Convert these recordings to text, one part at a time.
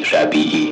ربیعی.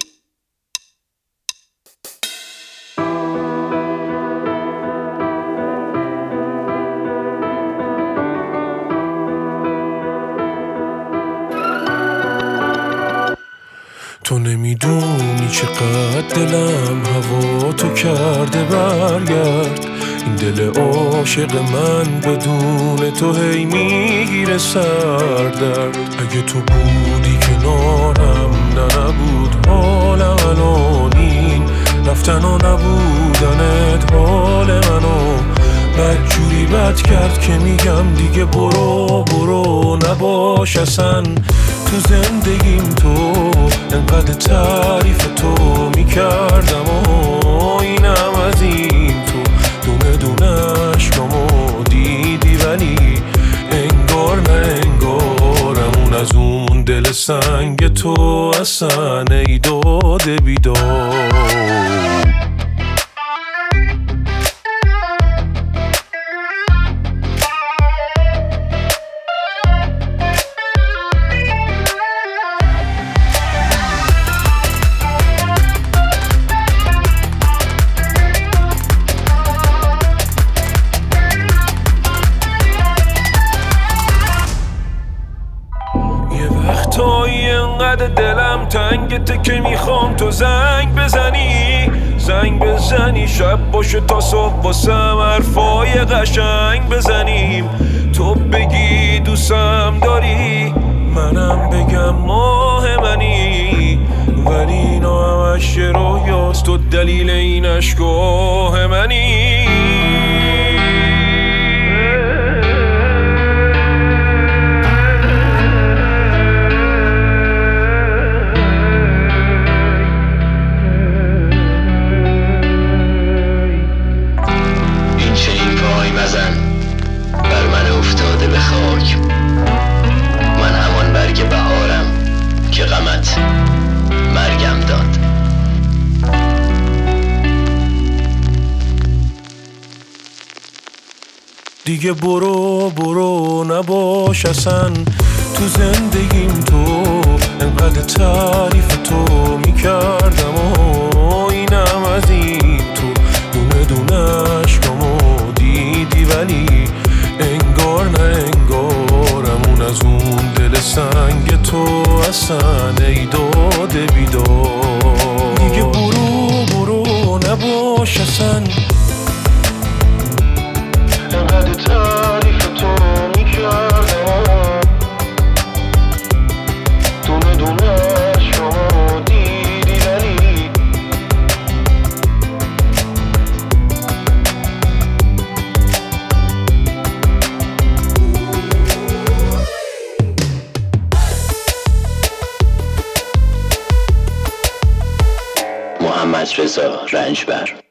تو نمیدونی چقدر دلم هوا تو کرده برگرد. این دل عاشق من بدون تو هی میگیره سردرد. اگه تو بودی کنارم نبود حالم الان این رفتن و نبودنت حال منو بدجوری بد کرد که میگم دیگه برو نباش اصلا تو زندگیم. تو انقدر تعریف تو میکردم و اینم از این تو دونه دونه عشقامو دیدی ولی انگار نه انگارم اون از اون دل سنگ تو اصلا ای داده بیدار. وقتایی انقدر دلم تنگته که میخوام تو زنگ بزنی شب باشه تا صبح واسم حرفای قشنگ بزنیم. تو بگی دوستم داری منم بگم ماه منی ولی اینا همش رویاست تو دلیل این عشقاه منی. بر من افتاده به خاک من همان برگ بهارم که غمت مرگم داد. دیگه برو نباش اصلا تو زندگیم. تو انقدر تعریف تو میکردم و اینم از این تو دونه دونه عشقامو دیدی ولی انگار نه انگارم اون از اون دل سنگ تو اصلا ای داده بیدار. دیگه برو نباش اصلا انقدر تعریف تو میکردم دونه دونه عشقامو دیدی ولی محمد رضا رنجبر.